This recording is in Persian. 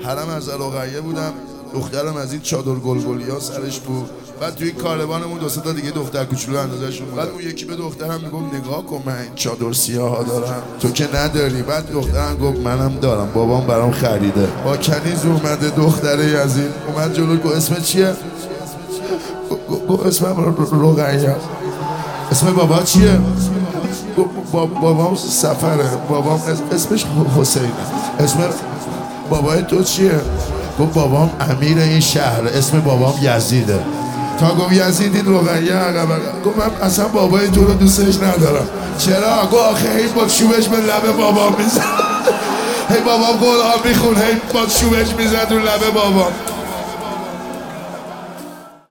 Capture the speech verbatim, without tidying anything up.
حرم از رقیه بودم، دخترم از این چادر گلگلیا سرش بود. بعد توی کاروانمون دو سه تا دیگه دختر کوچولو اندازه‌شون بود. بعد اون یکی به دخترم میگفت نگاه کن من این چادر سیاها دارم تو که نداری. بعد دخترم گفت منم دارم بابام برام خریده. با کنیز اومده دختره یزید اومد جلو گفت اسم چیه؟ گفت اسمم رقیه. اسم بابا چیه؟ بابام سفره. بابام اسمش حسینه. اسم بابای تو چیه؟ گفت بابام امیر این شهر. اسم بابام یزیده. تا گفت یزید این رقیه عقب گفت من اصلا بابای تو رو دوستش ندارم. چرا؟ گفت آخه هی با چوبش به لب بابام میزد. هی بابام قرآن میخون هی با چوبش میزد رو لب بابام.